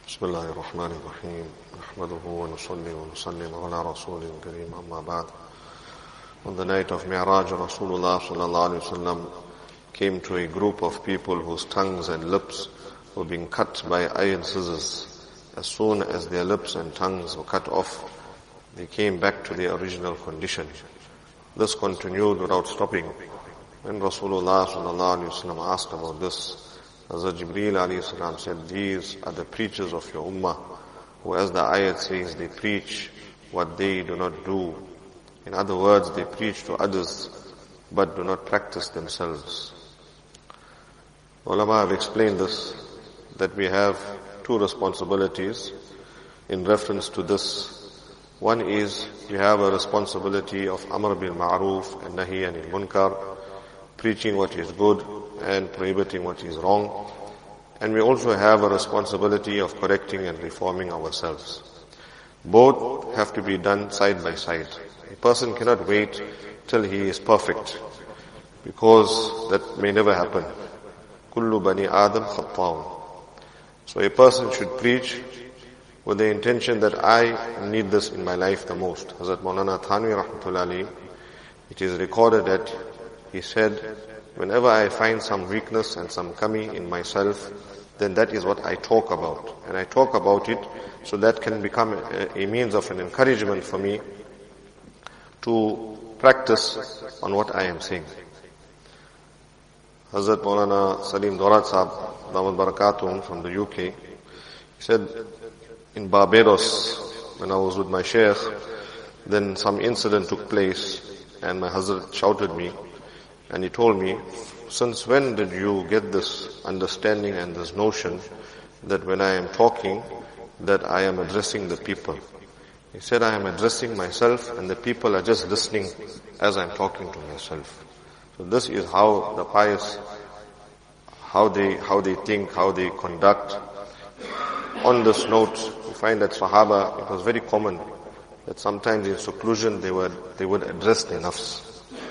بسم الله الرحمن الرحيم نحمده ونصلي ونسلم على رسول الكريم أما بعد. On the night of Mi'raj, Rasulullah sallallahu alaihi wasallam came to a group of people whose tongues and lips were being cut by iron scissors. As soon as their lips and tongues were cut off, they came back to their original condition. This continued without stopping. When Rasulullah sallallahu alaihi wasallam asked about this, Hazrat Jibreel alayhi salam said, these are the preachers of your ummah, who, as the ayat says, they preach what they do not do. In other words, they preach to others, but do not practice themselves. Ulama have explained this, that we have two responsibilities in reference to this. One is, we have a responsibility of Amr bil Ma'ruf and Nahi anil Munkar, preaching what is good and prohibiting what is wrong. And we also have a responsibility of correcting and reforming ourselves. Both have to be done side by side. A person cannot wait till he is perfect, because that may never happen. Kullu bani Adam khatta'un. So a person should preach with the intention that I need this in my life the most. Hazrat Maulana Thanwi rahmatullahi alayhi, it is recorded that he said, whenever I find some weakness and some kami in myself, then that is what I talk about. And I talk about it so that can become a means of an encouragement for me to practice on what I am saying. Hazrat Maulana Salim Dorat Sahab, Damat Barakatum from the UK, he said, in Barbados, when I was with my sheikh, then some incident took place and my Hazrat shouted me, and he told me, since when did you get this understanding and this notion that when I am talking, that I am addressing the people? He said, I am addressing myself and the people are just listening as I am talking to myself. So this is how the pious, how they think, how they conduct. On this note, we find that Sahaba, it was very common that sometimes in seclusion they would address their nafs.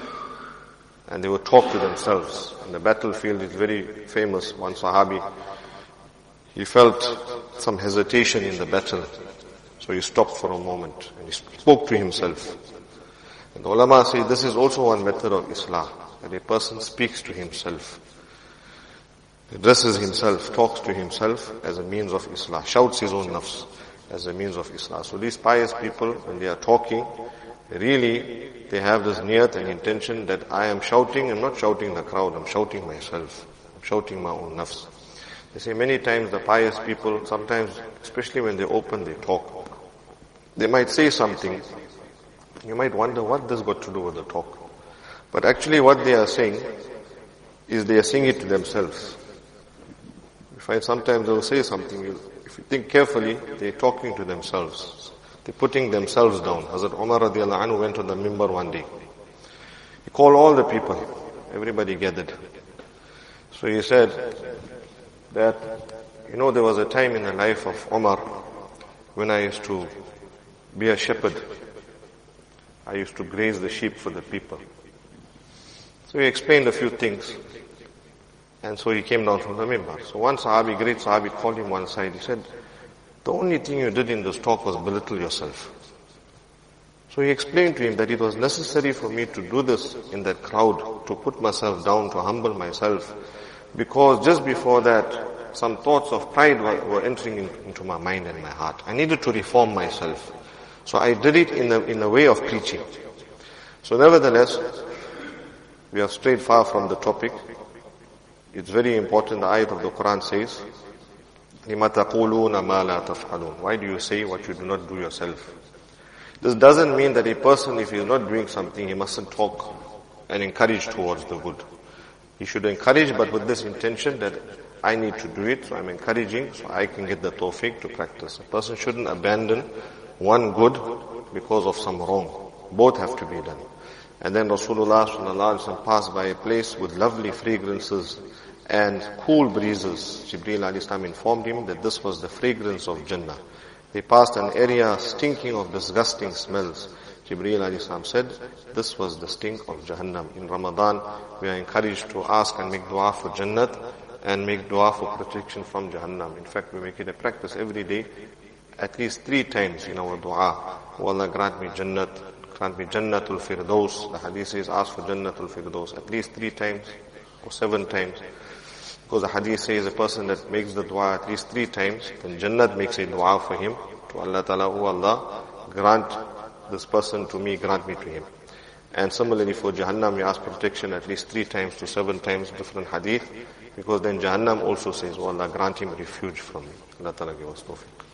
And they would talk to themselves. On the battlefield, it's very famous. One Sahabi, he felt some hesitation in the battle. So he stopped for a moment and he spoke to himself. And the ulama say this is also one method of Islah, that a person speaks to himself, addresses himself, talks to himself as a means of Islah, shouts his own nafs as a means of Islah. So these pious people, when they are talking, really, they have this niyat and intention that I am shouting, I'm not shouting the crowd, I'm shouting myself. I'm shouting my own nafs. They say many times the pious people, sometimes, especially when they open, they talk. They might say something. You might wonder what this got to do with the talk. But actually what they are saying is they are saying it to themselves. You find sometimes they will say something, if you think carefully, they are talking to themselves. They're putting themselves down. Hazrat Umar radiallahu anhu went on the mimbar one day. He called all the people. Everybody gathered. So he said that, there was a time in the life of Umar when I used to be a shepherd. I used to graze the sheep for the people. So he explained a few things. And so he came down from the mimbar. So one Sahabi, great Sahabi, called him one side. He said, the only thing you did in this talk was belittle yourself. So he explained to him that it was necessary for me to do this in that crowd, to put myself down, to humble myself, because just before that, some thoughts of pride were entering into my mind and my heart. I needed to reform myself. So I did it in the way of preaching. So nevertheless, we have strayed far from the topic. It's very important, the ayat of the Quran says, لِمَ تَقُولُونَ مَا لَا تَفْعَلُونَ. Why do you say what you do not do yourself? This doesn't mean that a person, if he is not doing something, he mustn't talk and encourage towards the good. He should encourage, but with this intention that I need to do it, so I'm encouraging, so I can get the tawfiq to practice. A person shouldn't abandon one good because of some wrong. Both have to be done. And then Rasulullah sallallahu alaihi wasallam passed by a place with lovely fragrances and cool breezes. Jibreel alayhi salam informed him that this was the fragrance of Jannah. They passed an area stinking of disgusting smells. Jibreel alayhi salam said, this was the stink of Jahannam. In Ramadan, we are encouraged to ask and make dua for Jannat. and make dua for protection from Jahannam. In fact, we make it a practice every day, at least 3 times in our dua. Oh Allah, grant me Jannat, grant me Jannatul Firdaus. The hadith says, ask for Jannatul Firdaus at least 3 times or 7 times. Because the hadith says a person that makes the dua at least 3 times, then Jannat makes a dua for him to Allah Ta'ala, oh Allah, grant this person to me, grant me to him. And similarly for Jahannam, we ask protection at least 3 times to 7 times, different hadith, because then Jahannam also says, oh Allah, grant him refuge from me. Allah Ta'ala give us tawfiq.